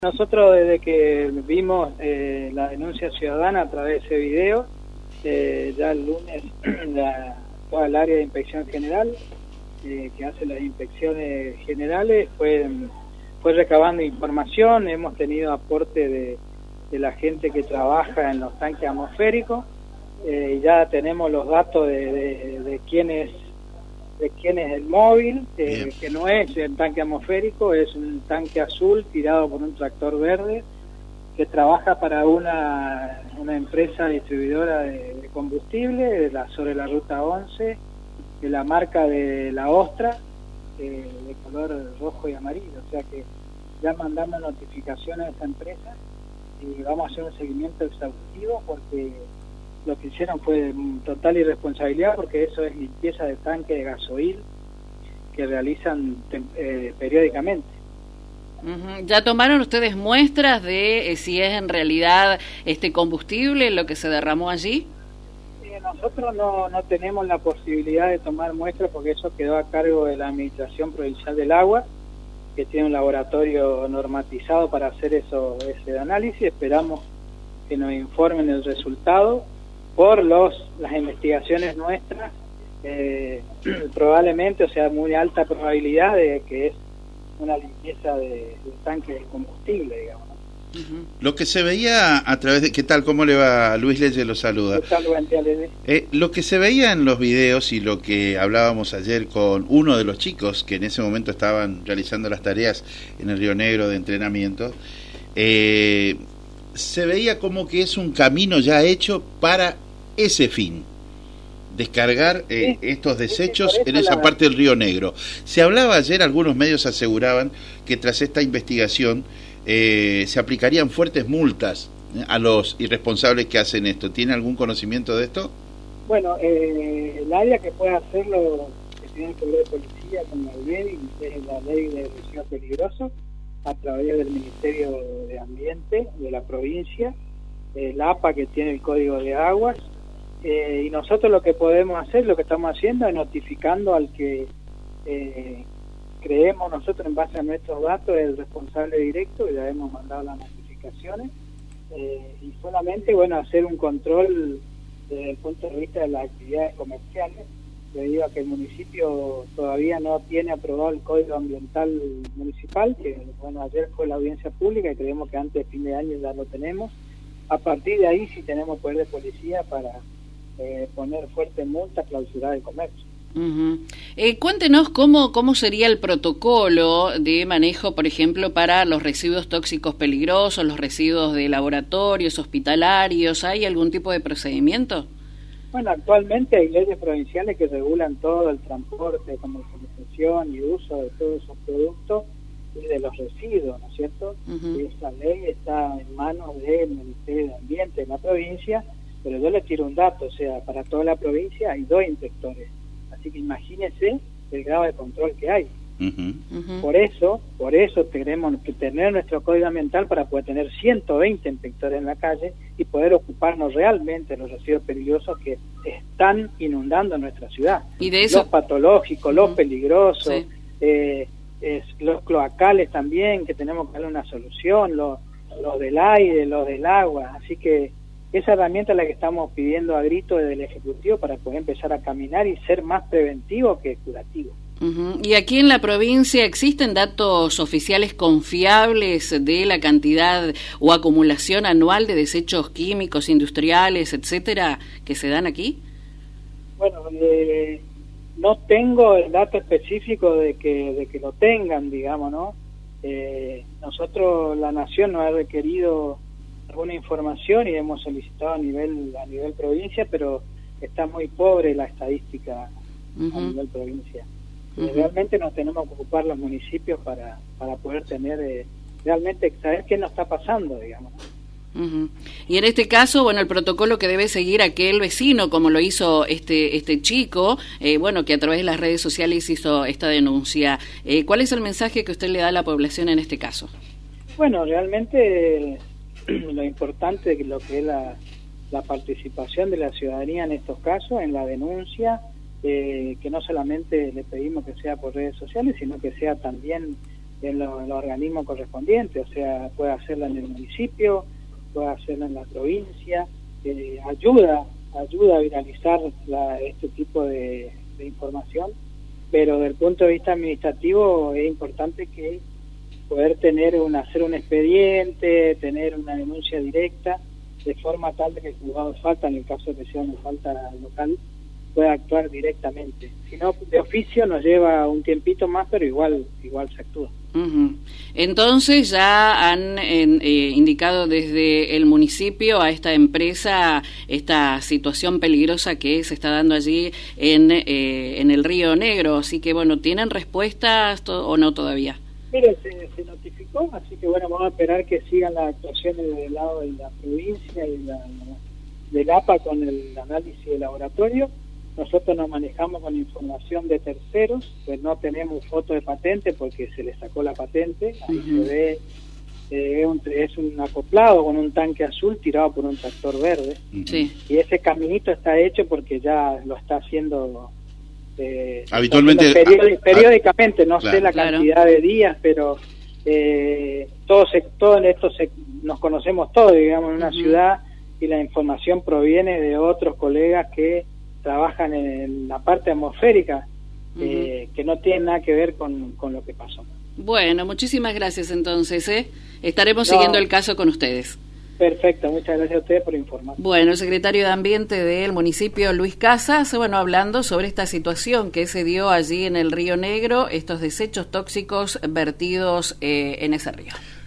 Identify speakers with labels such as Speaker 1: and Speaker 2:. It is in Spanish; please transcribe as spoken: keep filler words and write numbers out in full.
Speaker 1: Nosotros desde que vimos eh, la denuncia ciudadana a través de ese video, eh, ya el lunes la, toda el área de inspección general, eh, que hace las inspecciones generales, fue, fue recabando información. Hemos tenido aporte de, de la gente que trabaja en los tanques atmosféricos, eh, y ya tenemos los datos de, de, de quién es de quién es el móvil, eh, que no es el tanque atmosférico, es un tanque azul tirado por un tractor verde que trabaja para una, una empresa distribuidora de, de combustible de la, sobre la ruta once, de la marca de la Ostra, eh, de color rojo y amarillo. O sea que ya mandamos notificaciones a esa empresa y vamos a hacer un seguimiento exhaustivo, porque lo que hicieron fue total irresponsabilidad, porque eso es limpieza de tanque de gasoil que realizan eh, periódicamente.
Speaker 2: Uh-huh. ¿Ya tomaron ustedes muestras de eh, si es en realidad este combustible lo que se derramó allí?
Speaker 1: Eh, nosotros no, no tenemos la posibilidad de tomar muestras, porque eso quedó a cargo de la Administración Provincial del Agua, que tiene un laboratorio normatizado para hacer eso, ese análisis. Esperamos que nos informen el resultado. Por los las investigaciones nuestras, eh, probablemente, o sea, muy alta probabilidad de que es una limpieza de, de tanque de combustible, digamos.
Speaker 3: Uh-huh. Lo que se veía a través de... ¿Qué tal? ¿Cómo le va? Luis Leyes lo saluda.
Speaker 1: ¿Qué tal, buen día, Leyes?
Speaker 3: Eh, lo que se veía en los videos y lo que hablábamos ayer con uno de los chicos que en ese momento estaban realizando las tareas en el Río Negro de entrenamiento, eh, se veía como que es un camino ya hecho para ese fin, descargar eh, sí, estos desechos sí, en esa la... parte del Río Negro. Se hablaba ayer, algunos medios aseguraban que tras esta investigación eh, se aplicarían fuertes multas eh, a los irresponsables que hacen esto. ¿Tiene algún conocimiento de esto?
Speaker 1: Bueno, eh, el área que puede hacerlo, que tiene que ver policía con la ley, es la ley de residuos peligrosos, a través del Ministerio de Ambiente de la provincia, eh, la A P A, que tiene el Código de Aguas, eh, y nosotros lo que podemos hacer, lo que estamos haciendo es notificando al que eh, creemos nosotros en base a nuestros datos el responsable directo, y ya hemos mandado las notificaciones, eh, y solamente, bueno, hacer un control desde el punto de vista de las actividades comerciales, debido a que el municipio todavía no tiene aprobado el Código Ambiental Municipal, que bueno, ayer fue la audiencia pública y creemos que antes de fin de año ya lo tenemos. A partir de ahí sí tenemos poder de policía para eh, poner fuerte multa, clausurar el comercio.
Speaker 2: Uh-huh. Eh, cuéntenos cómo, cómo sería el protocolo de manejo, por ejemplo, para los residuos tóxicos peligrosos, los residuos de laboratorios, hospitalarios. ¿Hay algún tipo de procedimiento?
Speaker 1: Bueno, actualmente hay leyes provinciales que regulan todo el transporte, comercialización y uso de todos esos productos y de los residuos, ¿no es cierto? Uh-huh. Y esa ley está en manos del Ministerio de Ambiente de la provincia, pero yo les tiro un dato, o sea, para toda la provincia hay dos inspectores, así que imagínense el grado de control que hay. Uh-huh. Uh-huh. Por eso, por eso tenemos que tener nuestro código ambiental para poder tener ciento veinte inspectores en la calle y poder ocuparnos realmente de los residuos peligrosos que están inundando nuestra ciudad.
Speaker 2: ¿Y de eso?
Speaker 1: Los patológicos, uh-huh. los peligrosos,
Speaker 2: sí.
Speaker 1: eh, es, los cloacales también, que tenemos que darle una solución, los, los del aire, los del agua. Así que esa herramienta es la que estamos pidiendo a grito desde el Ejecutivo para poder empezar a caminar y ser más preventivo que curativo.
Speaker 2: Uh-huh. ¿Y aquí en la provincia existen datos oficiales confiables de la cantidad o acumulación anual de desechos químicos, industriales, etcétera, que se dan aquí?
Speaker 1: Bueno, eh, no tengo el dato específico de que de que lo tengan, digamos, ¿no? Eh, nosotros, la Nación nos ha requerido alguna información y hemos solicitado a nivel a nivel provincia, pero está muy pobre la estadística uh-huh. a nivel provincia. Uh-huh. Realmente nos tenemos que ocupar los municipios para para poder tener eh, realmente saber qué nos está pasando, digamos.
Speaker 2: Uh-huh. Y en este caso, bueno, el protocolo que debe seguir aquel vecino, como lo hizo este este chico, eh, bueno, que a través de las redes sociales hizo esta denuncia. Eh, ¿Cuál es el mensaje que usted le da a la población en este caso?
Speaker 1: Bueno, realmente lo importante es lo que es la, la participación de la ciudadanía en estos casos, en la denuncia. Eh, que no solamente le pedimos que sea por redes sociales, sino que sea también en, lo, en los organismos correspondientes, o sea, puede hacerla en el municipio, puede hacerla en la provincia, eh, ayuda, ayuda a viralizar la, este tipo de, de información, pero desde el punto de vista administrativo es importante que poder tener un, hacer un expediente, tener una denuncia directa, de forma tal de que el juzgado de falta, en el caso de que sea una falta local, pueda actuar directamente. Si no, de oficio nos lleva un tiempito más, pero igual igual se actúa.
Speaker 2: Uh-huh. Entonces ya han en, eh, indicado desde el municipio a esta empresa esta situación peligrosa que se está dando allí en, eh, en el Río Negro, así que bueno, ¿tienen respuestas to- o no todavía?
Speaker 1: Mire, se, se notificó, así que bueno, vamos a esperar que sigan las actuaciones del lado de la provincia y la, del A P A con el análisis de laboratorio. Nosotros nos manejamos con información de terceros, pues no tenemos foto de patente porque se le sacó la patente, ahí uh-huh. se ve, eh, es, un, es un acoplado con un tanque azul tirado por un tractor verde,
Speaker 2: sí.
Speaker 1: y ese caminito está hecho porque ya lo está haciendo eh,
Speaker 3: habitualmente,
Speaker 1: está haciendo periódi- periódicamente, no
Speaker 3: claro,
Speaker 1: sé la
Speaker 2: claro.
Speaker 1: cantidad de días, pero eh, todos todo en esto se, nos conocemos todos, digamos, en una uh-huh. ciudad, y la información proviene de otros colegas que trabajan en la parte atmosférica, uh-huh. eh, que no tiene nada que ver con, con lo que pasó.
Speaker 2: Bueno, muchísimas gracias entonces, ¿eh? Estaremos
Speaker 1: no,
Speaker 2: siguiendo el caso con ustedes.
Speaker 1: Perfecto, muchas gracias a ustedes por informar.
Speaker 2: Bueno, el secretario de Ambiente del municipio, Luis Casas, bueno, hablando sobre esta situación que se dio allí en el Río Negro, estos desechos tóxicos vertidos eh, en ese río.